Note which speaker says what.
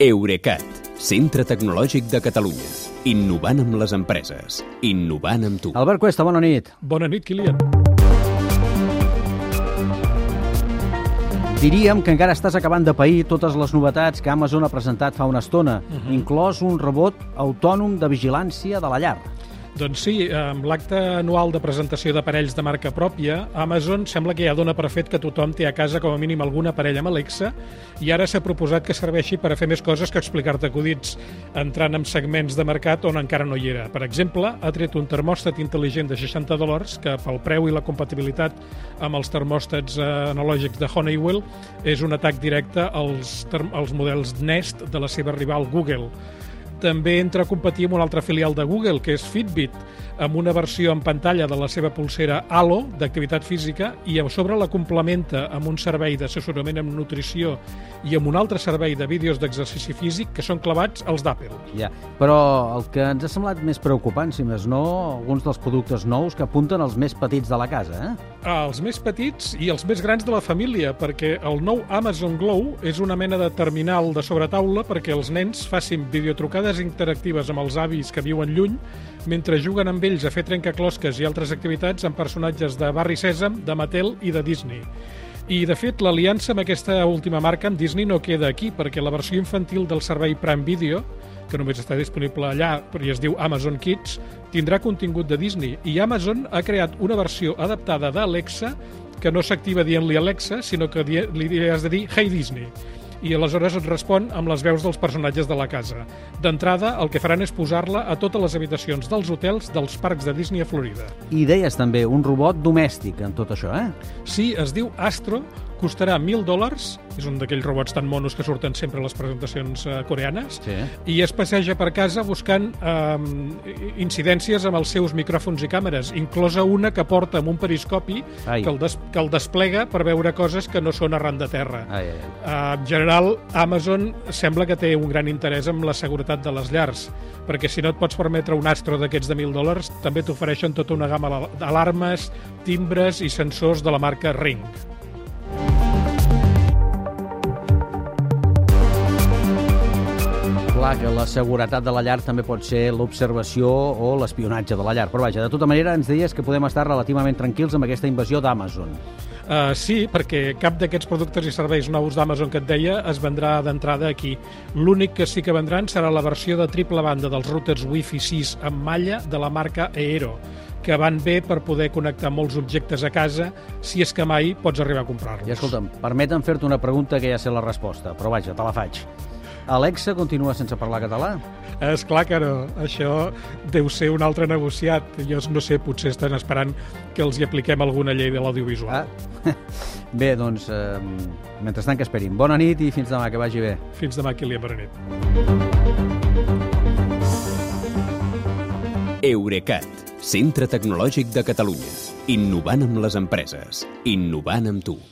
Speaker 1: Eurecat, centre tecnològic de Catalunya. Innovant amb les empreses. Innovant amb tu.
Speaker 2: Albert Cuesta, bona nit.
Speaker 3: Bona nit, Kilian.
Speaker 2: Diríem que encara estàs acabant de pair totes les novetats que Amazon ha presentat fa una estona, inclòs un robot autònom de vigilància de la llar.
Speaker 3: Doncs sí, amb l'acte anual de presentació d'aparells de marca pròpia, Amazon sembla que ja dona per fet que tothom té a casa com a mínim algun aparell amb Alexa i ara s'ha proposat que serveixi per a fer més coses que explicar-te acudits, entrant en segments de mercat on encara no hi era. Per exemple, ha tret un termòstat intel·ligent de $60 que pel preu i la compatibilitat amb els termòstats analògics de Honeywell és un atac directe als models Nest de la seva rival Google. També entra a competir amb una altra filial de Google, que és Fitbit, amb una versió en pantalla de la seva pulsera Halo, d'activitat física, i a sobre la complementa amb un servei d'assessorament en nutrició i amb un altre servei de vídeos d'exercici físic que són clavats als d'Apple.
Speaker 2: Ja, però el que ens ha semblat més preocupant, si més no, alguns dels productes nous que apunten als més petits de la casa,
Speaker 3: Els més petits i els més grans de la família, perquè el nou Amazon Glow és una mena de terminal de sobretaula perquè els nens facin videotrucades interactives amb els avis que viuen lluny mentre juguen amb ells a fer trencaclosques i altres activitats amb personatges de Barri Sèsam, de Mattel i de Disney. I, de fet, l'aliança amb aquesta última marca, amb Disney, no queda aquí, perquè la versió infantil del servei Prime Video, que només està disponible allà, però es diu Amazon Kids, tindrà contingut de Disney. I Amazon ha creat una versió adaptada d'Alexa que no s'activa dient-li Alexa, sinó que li has de dir Hey Disney. I aleshores et respon amb les veus dels personatges de la casa. D'entrada, el que faran és posar-la a totes les habitacions dels hotels dels parcs de Disney a Florida.
Speaker 2: I deies també un robot domèstic en tot això,
Speaker 3: Sí, es diu Astro, costarà $1.000, és un d'aquells robots tan monos que surten sempre a les presentacions coreanes,
Speaker 2: Sí.
Speaker 3: I es passeja per casa buscant incidències amb els seus micròfons i càmeres, inclosa una que porta amb un periscopi que el desplega per veure coses que no són arran de terra. En general, Amazon sembla que té un gran interès en la seguretat de les llars, perquè si no et pots permetre un Astro d'aquests de $1.000, també t'ofereixen tota una gamma d'alarmes, timbres i sensors de la marca Ring.
Speaker 2: Clar que la seguretat de la llar també pot ser l'observació o l'espionatge de la llar. Però vaja, de tota manera ens deies que podem estar relativament tranquils amb aquesta invasió d'Amazon.
Speaker 3: Sí, perquè cap d'aquests productes i serveis nous d'Amazon que et deia es vendrà d'entrada aquí. L'únic que sí que vendran serà la versió de triple banda dels routers Wi-Fi 6 amb malla de la marca Eero, que van bé per poder connectar molts objectes a casa si és que mai pots arribar a comprar-los.
Speaker 2: I escolta'm, permetem fer-te una pregunta que ja sé la resposta, però vaja, te la faig. Alexa continua sense parlar català?
Speaker 3: És clar que no. Això deu ser un altre negociat. Jo no sé, potser estan esperant que els hi apliquem alguna llei de l'audiovisual.
Speaker 2: Bé, doncs, mentrestant que esperin. Bona nit i fins demà, que vagi bé.
Speaker 3: Fins demà, Kilian, bona nit.
Speaker 1: Eurecat, centre tecnològic de Catalunya. Innovant amb les empreses. Innovant amb tu.